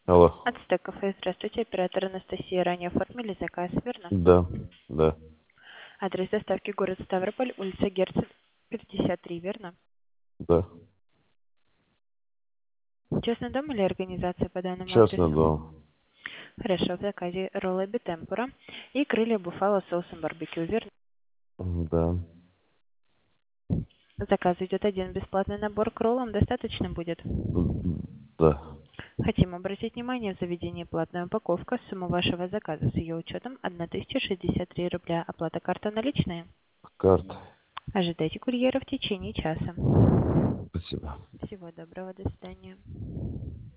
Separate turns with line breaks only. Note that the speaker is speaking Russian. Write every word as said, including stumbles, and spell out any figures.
Алло.
Ацтек кафе, здравствуйте, оператор Анастасия. Ранее оформили заказ, верно?
Да, да,
Адрес доставки город Ставрополь, улица Герцен, пятьдесят три, верно?
да.
Частный дом или организация по данному
Частный
адресу?
дом.
Хорошо, в заказе роллы битемпура и крылья буфало с соусом барбекю, верно?
Да,
Заказ идет один бесплатный набор к роллам, достаточно будет?
да.
Хотим обратить внимание, в заведении платная упаковка, сумма вашего заказа с ее учетом тысяча шестьдесят три рубля, оплата карта наличные.
Карта.
Ожидайте курьера в течение часа.
Спасибо.
Всего доброго, до свидания.